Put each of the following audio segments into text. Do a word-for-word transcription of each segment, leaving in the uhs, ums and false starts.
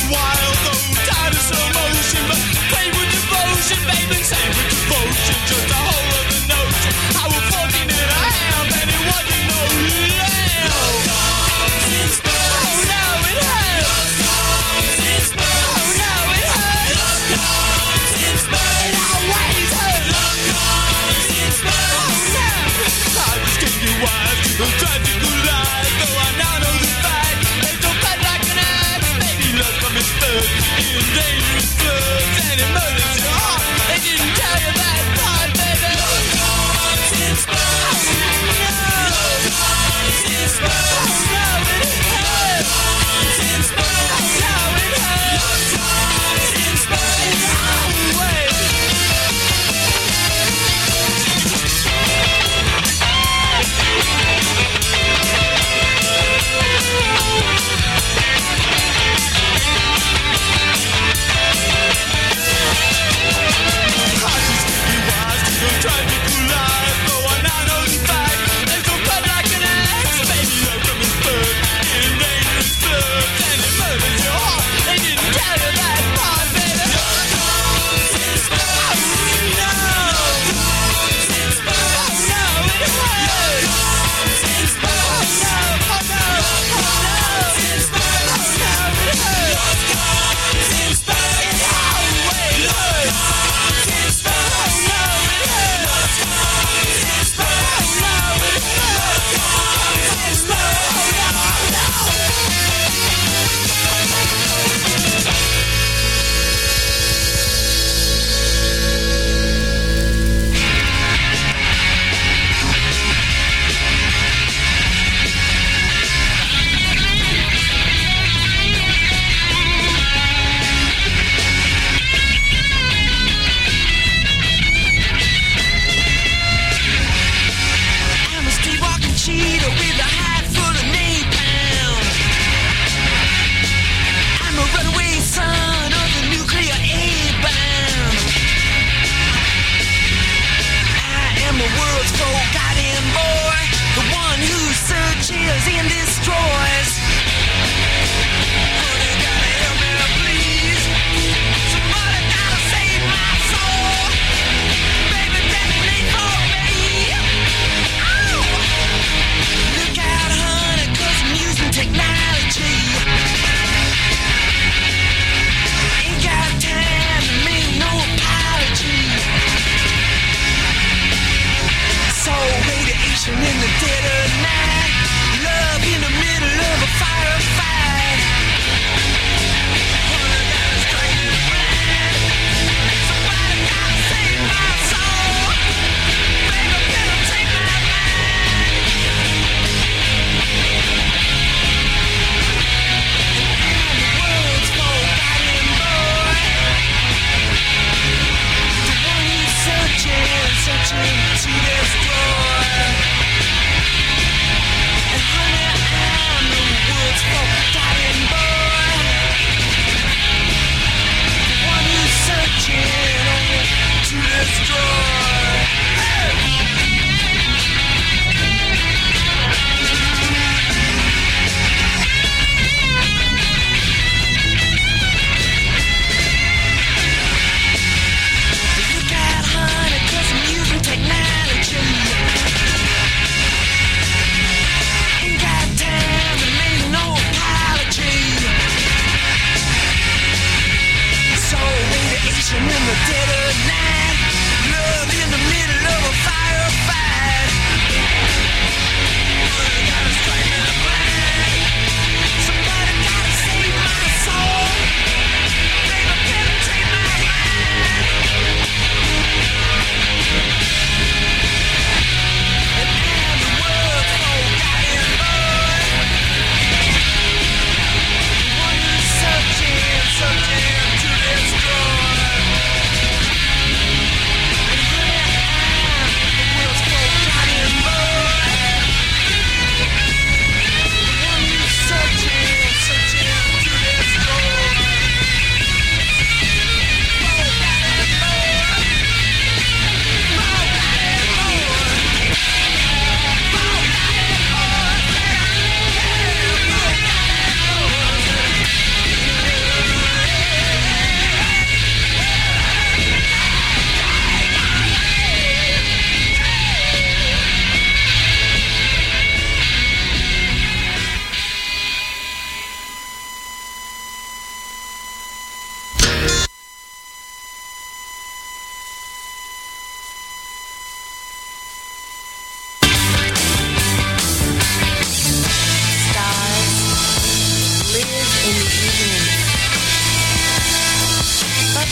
In the dead of night, love in the middle of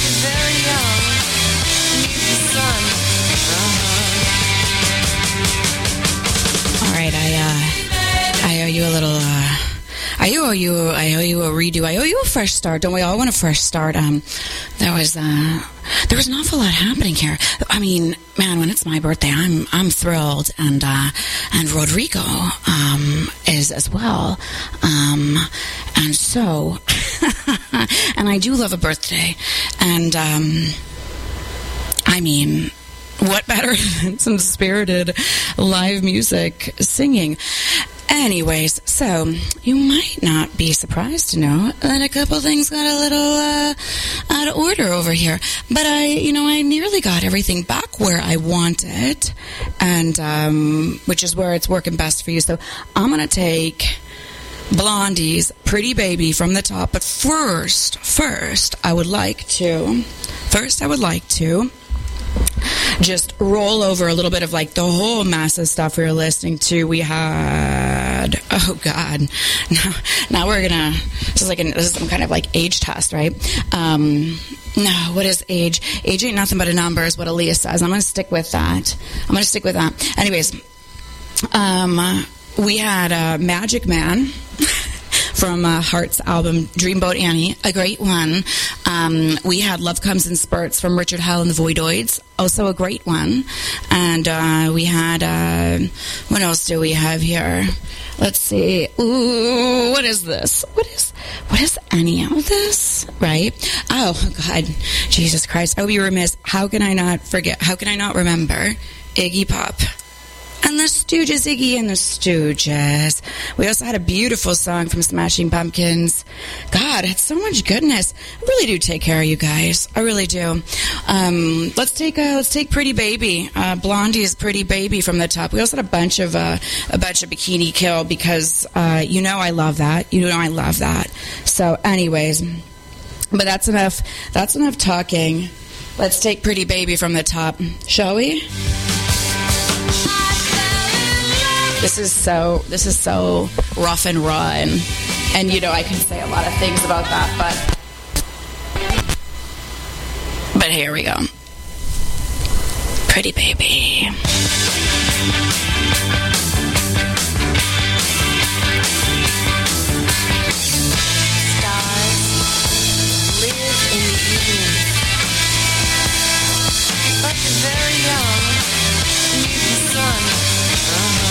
you're very young, need the sun. Uh-huh. All right, I uh, I owe you a little. Uh, I owe you. I owe you a redo. I owe you a fresh start. Don't we all want a fresh start? Um, there was uh, there was an awful lot happening here. I mean, man, when it's my birthday, I'm I'm thrilled, and uh, and Rodrigo um, is as well. Um, and so, and I do love a birthday, and um, I mean, what better than some spirited live music singing? Anyways, so you might not be surprised to know that a couple things got a little uh, out of order over here. But I, you know, I nearly got everything back where I wanted, and um, which is where it's working best for you. So I'm going to take Blondie's Pretty Baby from the top. But first, first, I would like to, first I would like to just roll over a little bit of like the whole massive stuff we were listening to. We had, oh God, now, now we're gonna, this is like an, this is some kind of like age test, right? Um, no, what is age? Age ain't nothing but a number is what Aaliyah says. I'm gonna stick with that. I'm gonna stick with that. Anyways, um, we had uh, Magic Man from uh, Heart's album Dreamboat Annie, a great one. Um, we had Love Comes in Spurts from Richard Hell and the Voidoids, also a great one. And uh, we had, uh, what else do we have here? Let's see. Ooh, what is this? What is, what is any of this? Right? Oh, God. Jesus Christ. I would be remiss. How can I not forget? How can I not remember Iggy Pop? And the Stooges, Iggy and the Stooges. We also had a beautiful song from Smashing Pumpkins. God, it's so much goodness. I really do take care of you guys. I really do. Um, let's take uh, let's take Pretty Baby. Uh, Blondie's Pretty Baby from the top. We also had a bunch of uh, a bunch of Bikini Kill because uh, you know I love that. You know I love that. So, anyways, but that's enough. That's enough talking. Let's take Pretty Baby from the top, shall we? This is so, this is so rough and raw, and, and, you know, I can say a lot of things about that, but, but here we go. Pretty Baby. Stars live in the evening, but you're very young, need the sun. Uh-huh.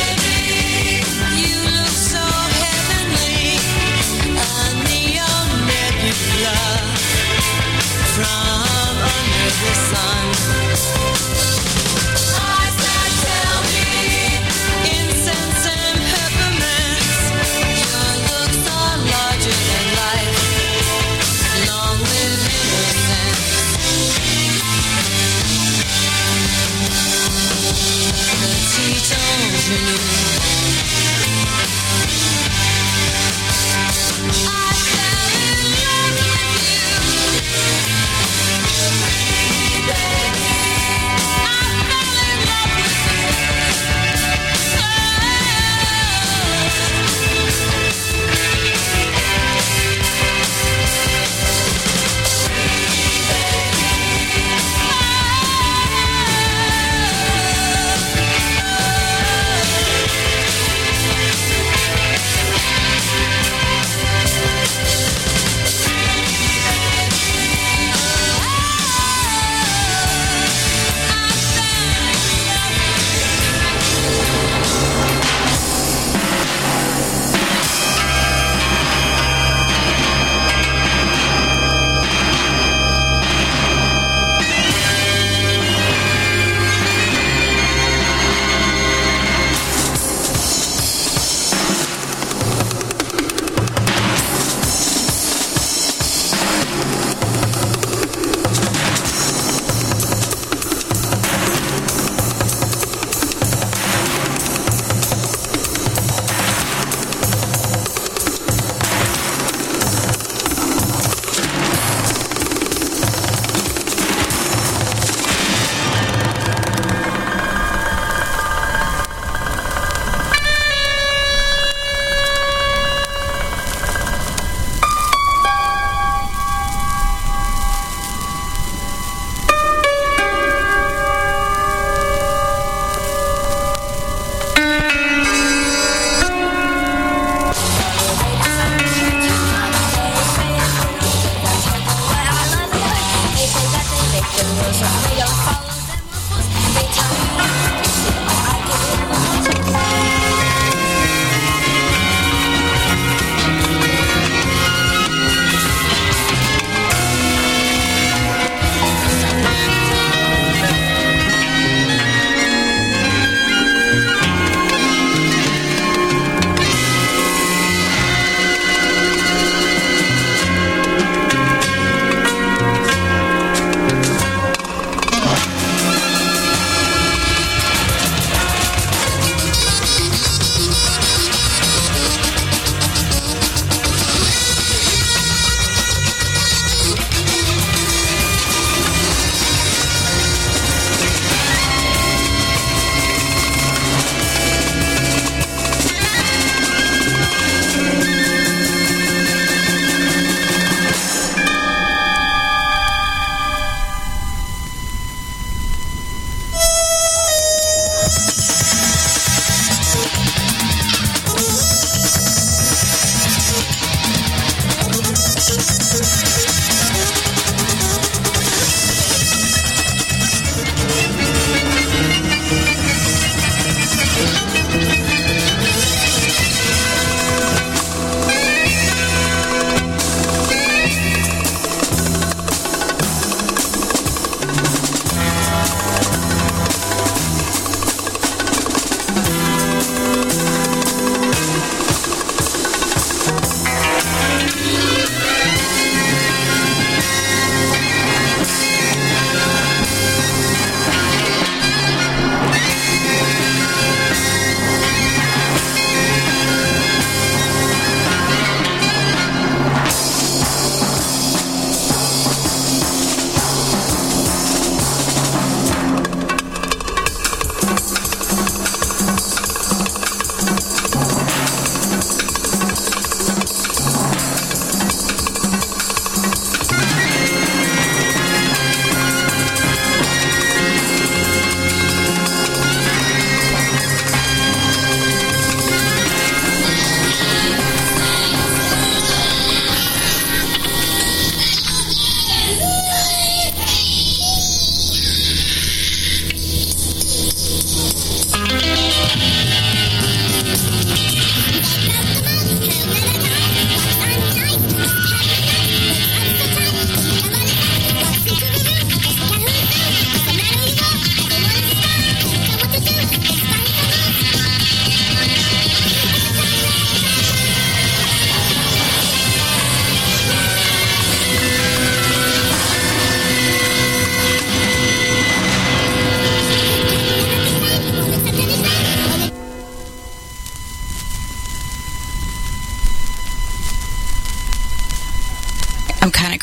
You look so heavenly, a neon watching you. I fell in love with you. I fell in love with you. Oh.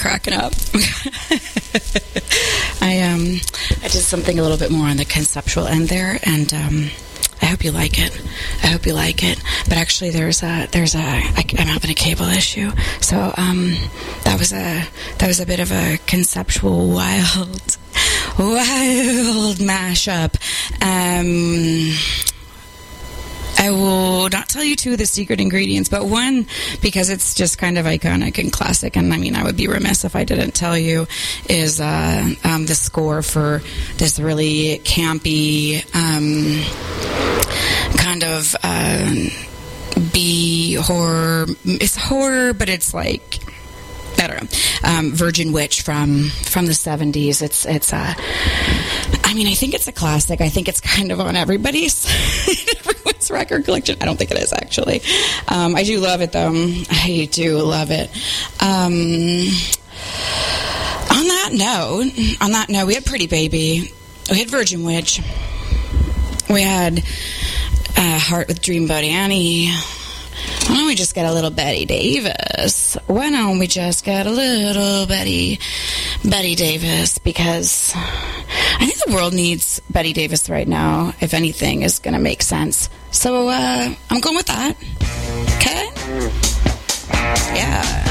cracking up. I um I did something a little bit more on the conceptual end there, and um, I hope you like it. I hope you like it. But actually, there's a there's a I, I'm having a cable issue, so um that was a that was a bit of a conceptual wild wild mashup. Um. I will not tell you two of the secret ingredients, but one, because it's just kind of iconic and classic, and I mean, I would be remiss if I didn't tell you, is uh, um, the score for this really campy, um, kind of uh, B horror. It's horror, but it's like, I don't know, um, Virgin Witch from from the seventies. It's it's uh, I mean, I think it's a classic. I think it's kind of on everybody's everyone's record collection. I don't think it is, actually. Um, I do love it, though. I do love it. Um, on that note, on that note, we had Pretty Baby. We had Virgin Witch. We had uh, Heart with Dreamboat Annie. Why don't we just get a little Betty Davis? Why don't we just get a little Betty, Betty Davis? Because I think the world needs Betty Davis right now, if anything is going to make sense. So uh, I'm going with that. Okay? Yeah.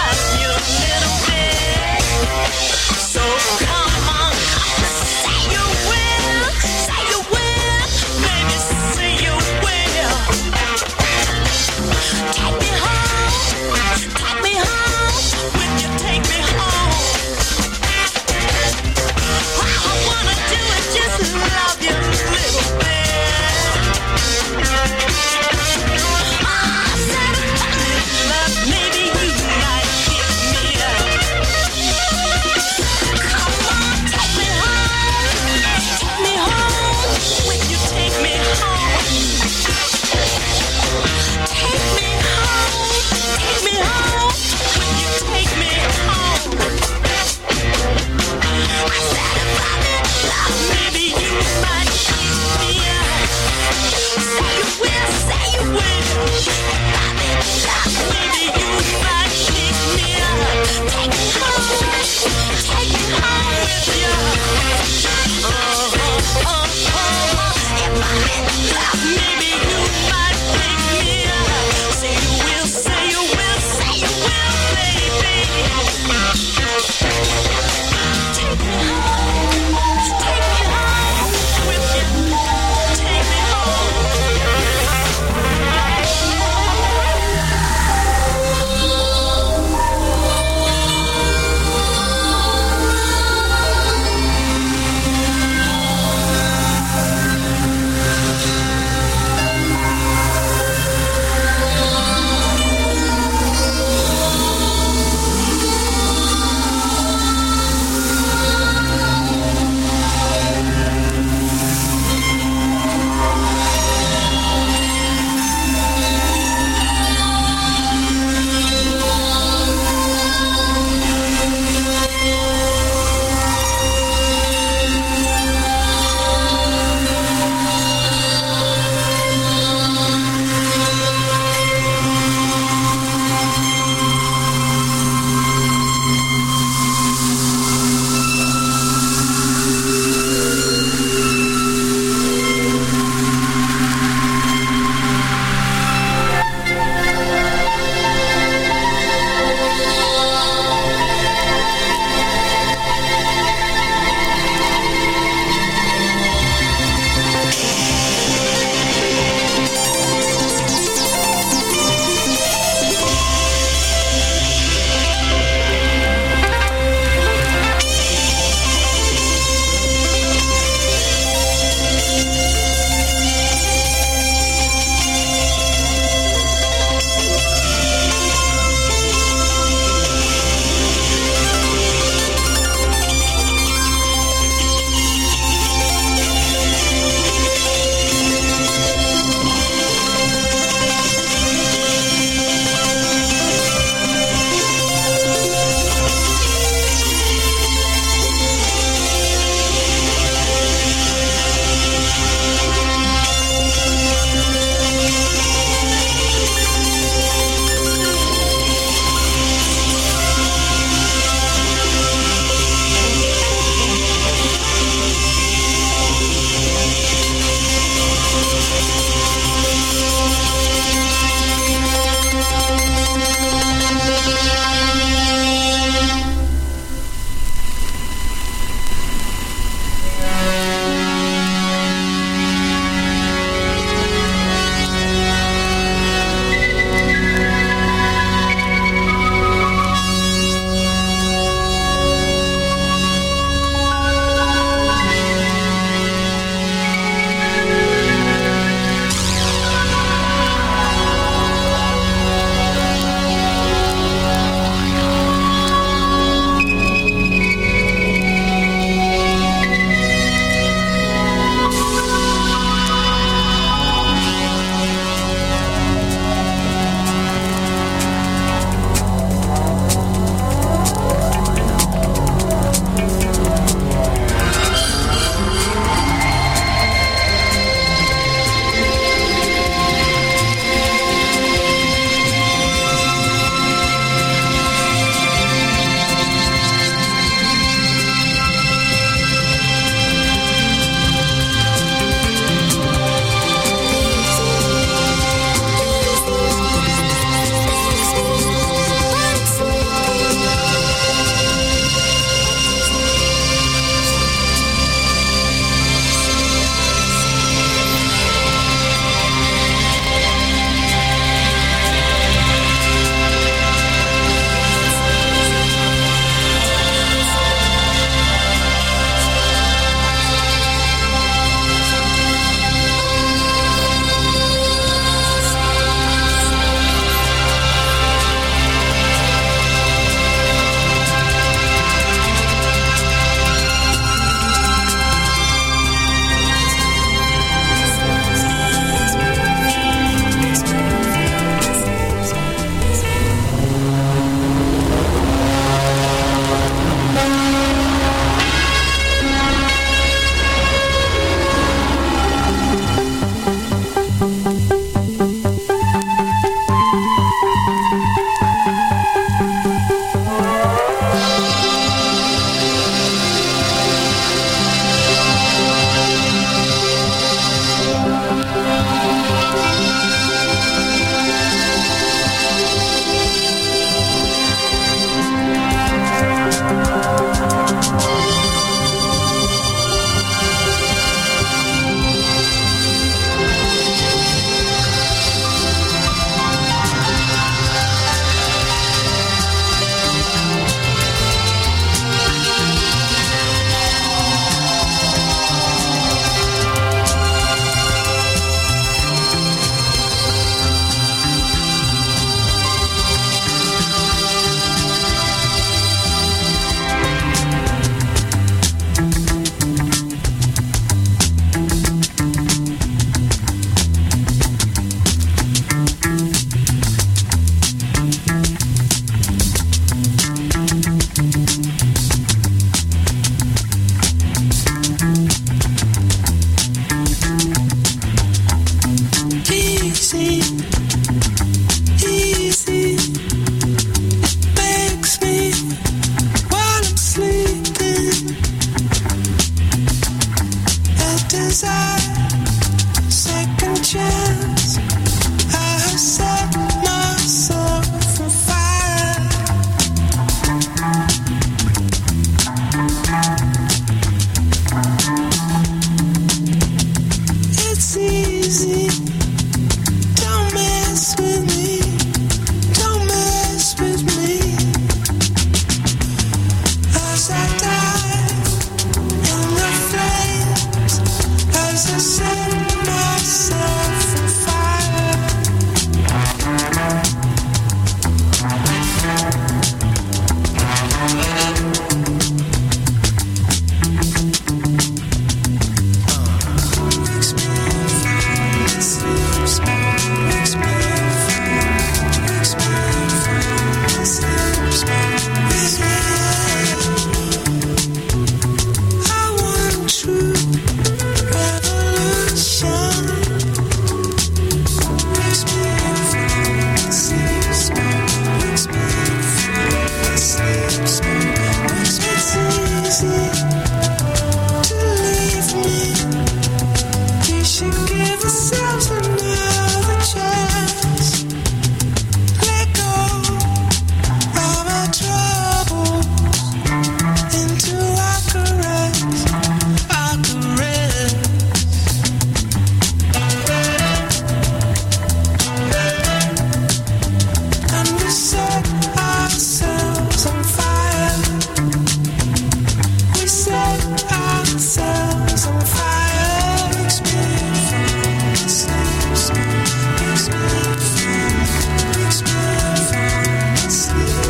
So come on, say you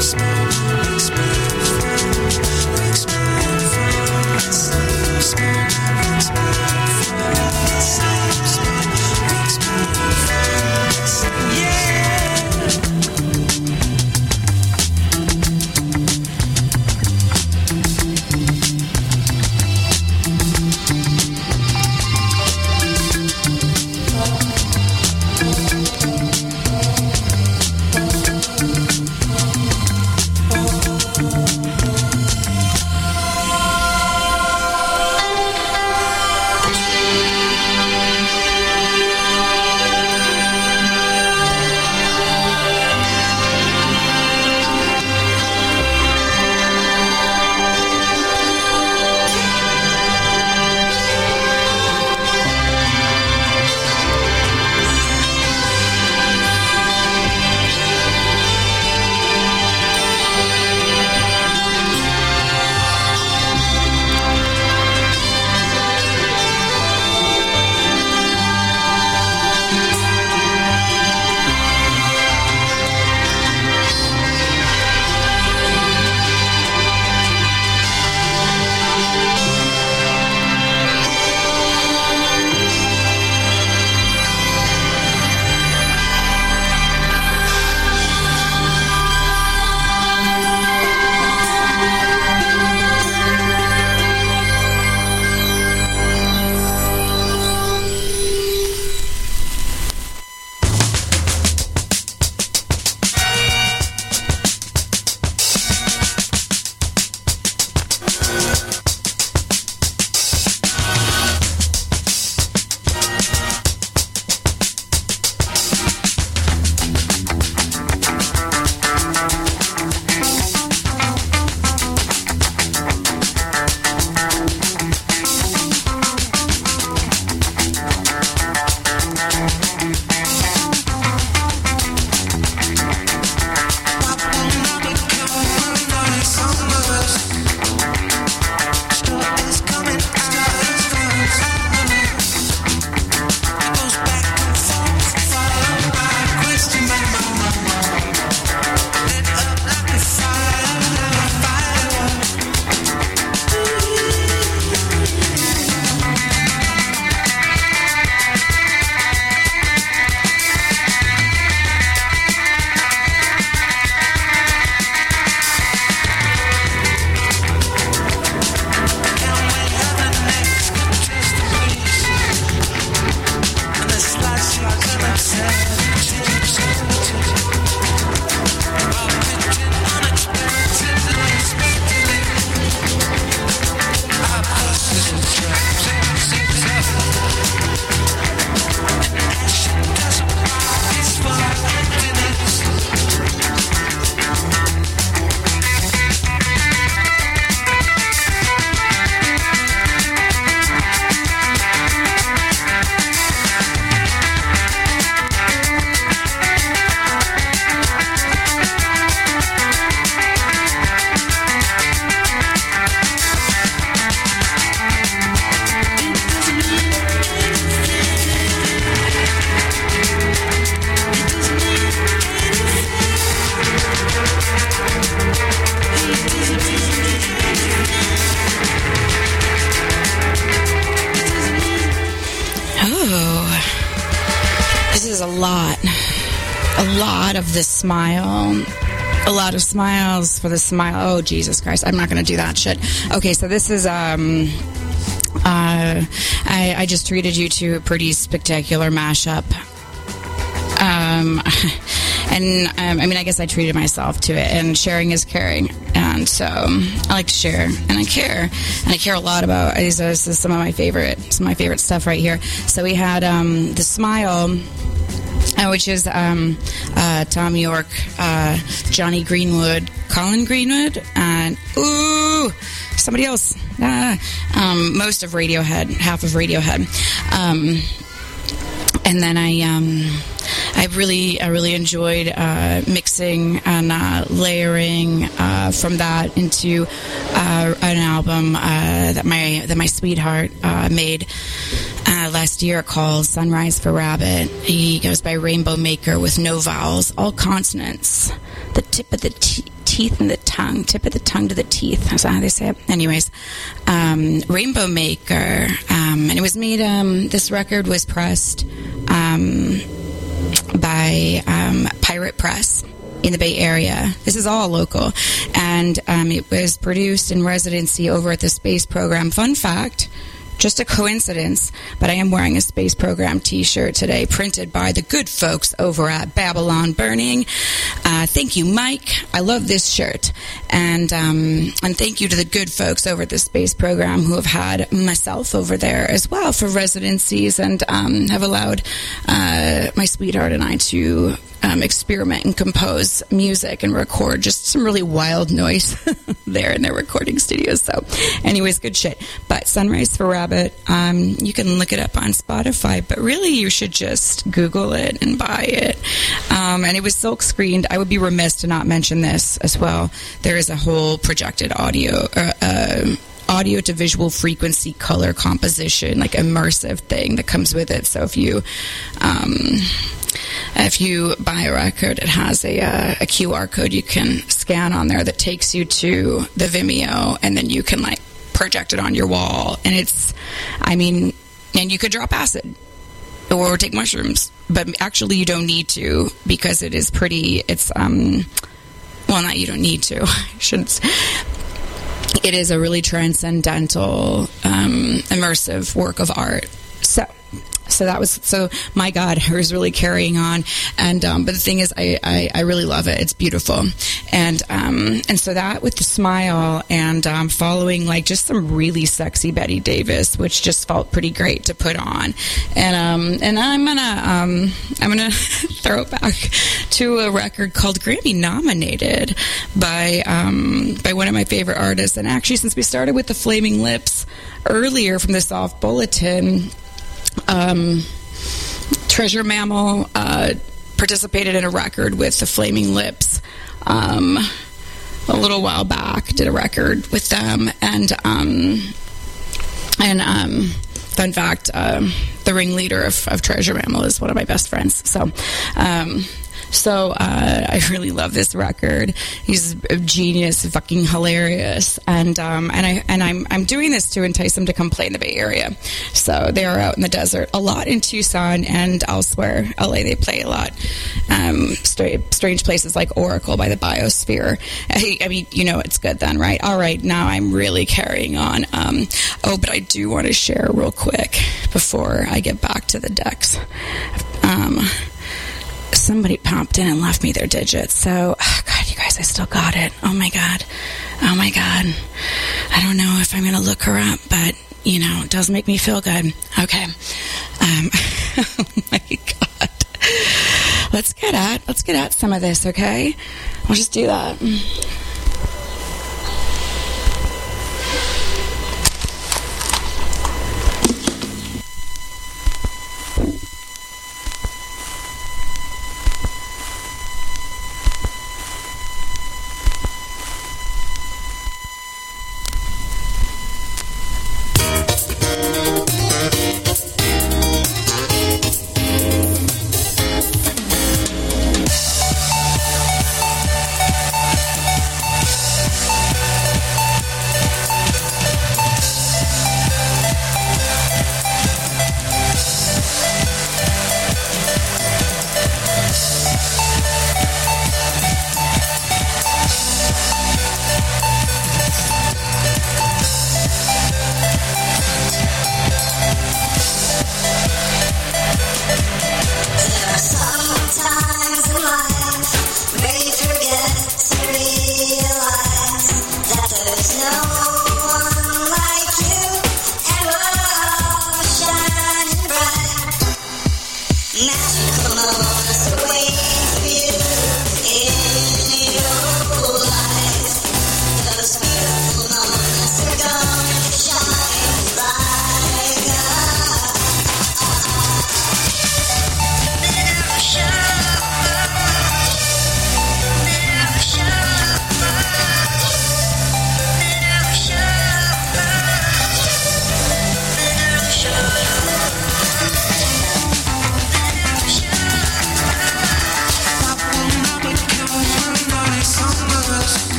of this smile. A lot of smiles for the smile. Oh, Jesus Christ. I'm not going to do that shit. Okay, so this is... um. Uh, I, I just treated you to a pretty spectacular mashup. Um, and um, I mean, I guess I treated myself to it. And sharing is caring. And so um, I like to share, and I care, and I care a lot about. This is some of my favorite, some of my favorite stuff right here. So we had um, the Smile, uh, which is um, uh, Tom York, uh, Johnny Greenwood, Colin Greenwood, and ooh, somebody else. Uh, um, most of Radiohead, half of Radiohead, um, and then I, um, I really, I really enjoyed uh, mixing and uh, layering uh, from that into uh, an album uh, that my that my sweetheart uh, made uh, last year called Sunrise for Rabbit. He goes by Rainbow Maker with no vowels, all consonants. The tip of the T. teeth and the tongue, tip of the tongue to the teeth. That's how they say it. Anyways, um, Rainbow Maker, um, and it was made. Um, this record was pressed um, by um, Pirate Press in the Bay Area. This is all local, and um, it was produced in residency over at the Space Program. Fun fact. Just a coincidence, but I am wearing a Space Program t-shirt today, printed by the good folks over at Babylon Burning. Uh, thank you, Mike. I love this shirt. And um, and thank you to the good folks over at the Space Program who have had myself over there as well for residencies and um, have allowed uh, my sweetheart and I to Um, experiment and compose music and record just some really wild noise there in their recording studios. So anyways, good shit. But Sunrise for Rabbit, um, you can look it up on Spotify, but really you should just Google it and buy it. Um, and it was silk screened. I would be remiss to not mention this as well. There is a whole projected audio uh, uh, audio to visual frequency color composition, like immersive thing that comes with it. So if you um, if you buy a record, it has a, uh, a Q R code you can scan on there that takes you to the Vimeo, and then you can like project it on your wall. And it's, I mean, and you could drop acid or take mushrooms, but actually you don't need to, because it is pretty, it's, um, well, not you don't need to, I shouldn't. It is a really transcendental, um, immersive work of art. So, so that was, so my God, I was really carrying on. And, um, but the thing is, I, I, I really love it. It's beautiful. And, um, and so that with the smile and, um, following like just some really sexy Betty Davis, which just felt pretty great to put on. And, um, and I'm gonna, um, I'm gonna throw it back to a record called Grammy Nominated by, um, by one of my favorite artists. And actually, since we started with the Flaming Lips earlier from the Soft Bulletin, Um, Treasure Mammal uh, participated in a record with the Flaming Lips um, a little while back. Did a record with them, and um, and um, fun fact, um, the ringleader of, of Treasure Mammal is one of my best friends. So. Um, So uh, I really love this record. He's a genius, fucking hilarious, and um, and I and I'm I'm doing this to entice them to come play in the Bay Area. So they are out in the desert a lot in Tucson and elsewhere. L A they play a lot. Um, stra- strange places like Oracle by the Biosphere. I, I mean, you know it's good then, right? All right, now I'm really carrying on. Um, oh, but I do want to share real quick before I get back to the decks. Um, Somebody popped in and left me their digits. So, oh God, you guys, I still got it. Oh, my God. Oh, my God. I don't know if I'm going to look her up, but, you know, it does make me feel good. Okay. Um, oh, my God. Let's get at, let's get at some of this, okay? We'll just do that.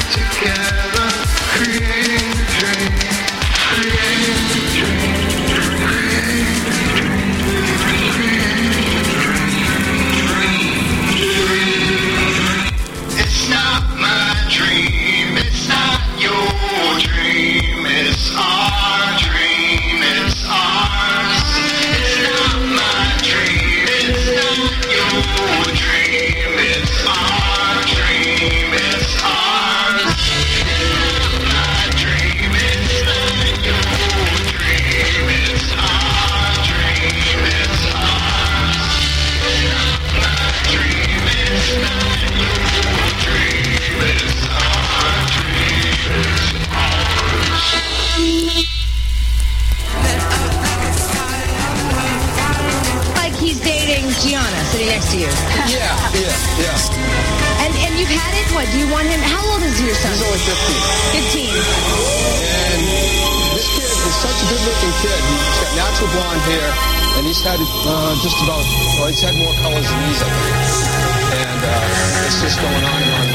together, create a dream, create a dream, create a dream. It's not my dream, it's not your dream, it's our dream, it's ours. It's not my dream, it's not your dream, it's our dream, it's ours. It's not my dream, it's not your dream, it's our dream, it's ours. It's not my dream, it's not your dream, it's our dream, it's ours. Like he's dating Gianna sitting next to you. Yeah, yeah, yeah. And and you've had it? What, do you want him? How old is your son? He's only fifteen. fifteen. And this kid is such a good-looking kid. He's got natural blonde hair, and he's had uh, just about, well, he's had more colors than these, I think. And uh, it's just going on and on